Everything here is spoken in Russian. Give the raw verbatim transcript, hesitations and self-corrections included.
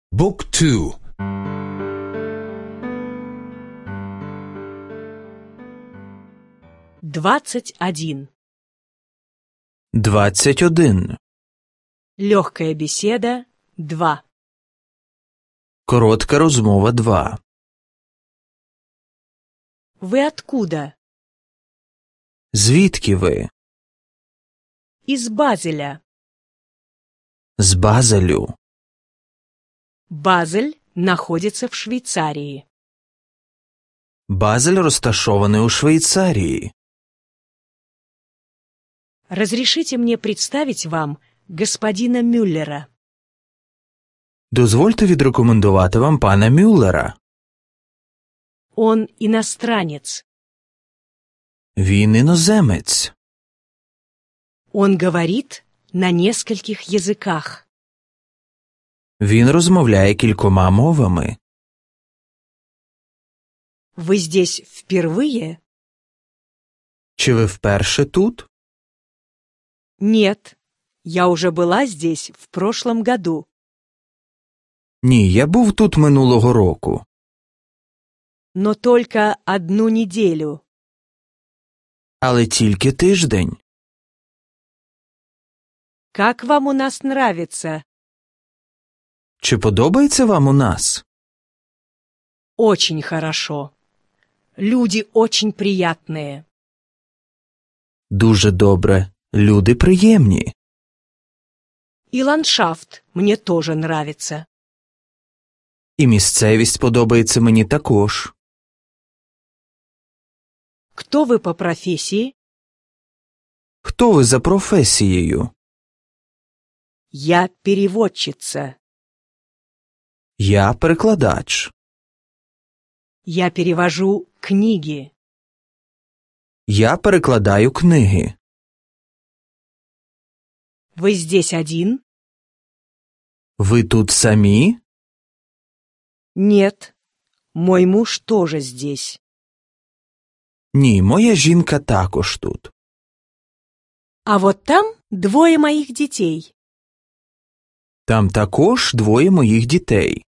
Book two. Двадцать один. Двадцять один. Легкая беседа. Два. Коротка розмова два. Вы откуда? Звідки ви? Из Базеля. З Базелю. Базель находится в Швейцарии. Базель розташований у Швейцарії. Разрешите мне представить вам господина Мюллера. Дозвольте відрекомендувати вам пана Мюллера. Он иностранец. Він іноземець. Он говорит на нескольких языках. Він розмовляє кількома мовами. Вы здесь впервые? Чи ви вперше тут? Нет, я уже была здесь в прошлом году. Ні, я був тут минулого року. Но только одну неделю. Але тільки тиждень. Как вам у нас нравится? Чи подобається вам у нас? Очень хорошо. Люди очень приятные. Дуже добре. Люди приємні. И ландшафт мне тоже нравится. І місцевість подобається мені також. Кто вы по профессии? Хто ви за професією? Я переводчица. Я перекладач. Я перевожу книги. Я перекладаю книги. Вы здесь один? Ви тут самі? Нет. Мой муж тоже здесь. Ні, моя жінка також тут. А вот там двое моих детей. Там також двоє моїх дітей.